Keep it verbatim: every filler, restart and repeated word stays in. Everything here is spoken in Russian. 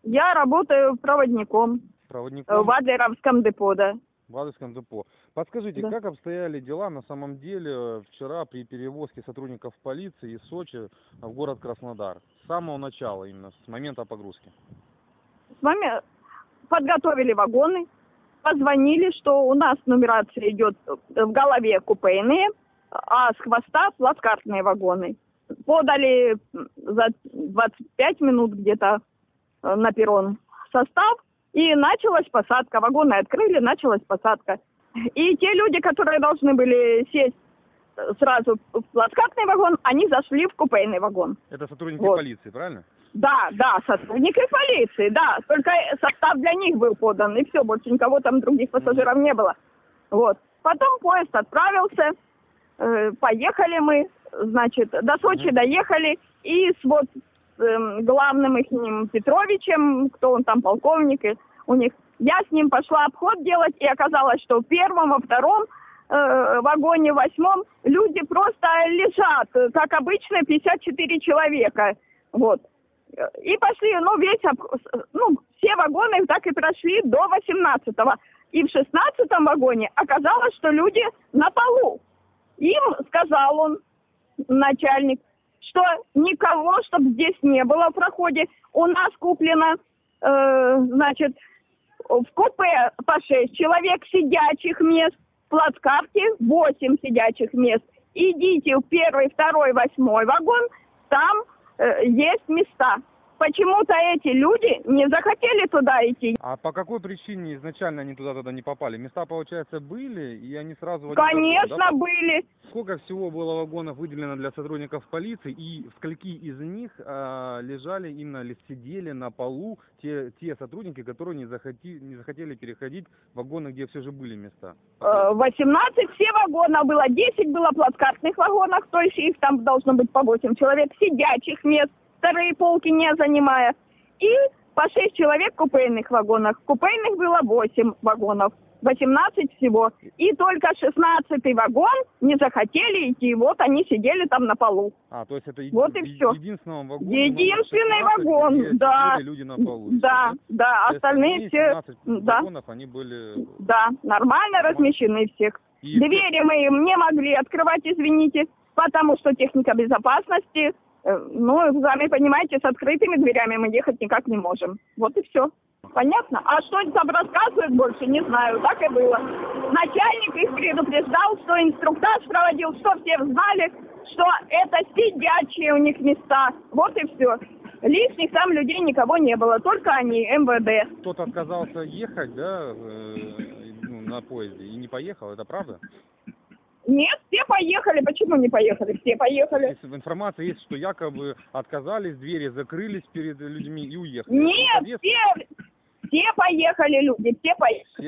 Я работаю проводником, Проводником в Адлеровском депо, да. в Адлерском депо. Подскажите, Да. как обстояли дела на самом деле вчера при перевозке сотрудников полиции из Сочи в город Краснодар? С самого начала, именно с момента погрузки. С вами подготовили вагоны, позвонили, что у нас нумерация идет в голове купейные, а с хвоста плацкартные вагоны. Подали за двадцать пять минут где-то на перрон состав, и началась посадка. Вагоны открыли, началась посадка. И те люди, которые должны были сесть сразу в плацкартный вагон, они зашли в купейный вагон. Это сотрудники Вот. полиции, правильно? Да, да, сотрудники полиции, да. Только состав для них был подан, и все, больше никого там других пассажиров не было. Вот. Потом поезд отправился, э, поехали мы, значит, до Сочи mm-hmm. доехали, и с вот э, главным их Петровичем, кто он там, полковник, и у них, я с ним пошла обход делать, и оказалось, что в первом, во втором э, вагоне, в восьмом люди просто лежат, как обычно, пятьдесят четыре человека, вот. И пошли, ну, весь, ну, все вагоны так и прошли до восемнадцатого. И в шестнадцатом вагоне оказалось, что люди на полу. Им сказал он, начальник, что никого, чтобы здесь не было в проходе. У нас куплено, э, значит, в купе по шесть человек сидячих мест, в плацкарте восемь сидячих мест. Идите в первый, второй, восьмой вагон, там есть места. Почему-то эти люди не захотели туда идти. А по какой причине изначально они туда тогда не попали? Места, получается, были, и они сразу... Конечно, вагон, да? были. Сколько всего было вагонов выделено для сотрудников полиции, и в скольки из них а, лежали именно, или сидели на полу те, те сотрудники, которые не, захоти, не захотели переходить в вагоны, где все же были места? восемнадцать все вагона было, десять было плацкартных вагонов, то есть их там должно быть по восемь человек, сидячих мест, вторые полки не занимая, и по шесть человек в купейных вагонах. В купейных было восемь вагонов, восемнадцать всего. И только шестнадцатый вагон не захотели идти, вот они сидели там на полу. А, то есть это вот еди- и все. единственный вагон? Единственный вагон, да. Люди на полу, да, все, да, да, остальные все, да. вагонов, они были... Да, нормально размещены всех. И двери мы им не могли открывать, извините, потому что техника безопасности... Ну, сами понимаете, с открытыми дверями мы ехать никак не можем. Вот и все. Понятно? А что там рассказывают больше, не знаю. Так и было. Начальник их предупреждал, что инструктаж проводил, что все знали, что это сидячие у них места. Вот и все. Лишних там людей никого не было, только они, эм вэ дэ. Кто-то отказался ехать, да, э, ну, на поезде и не поехал, это правда? Нет, все поехали. Почему не поехали? Все поехали. Информация есть, что якобы отказались, двери закрылись перед людьми и уехали. Нет, все, все поехали люди, все поехали.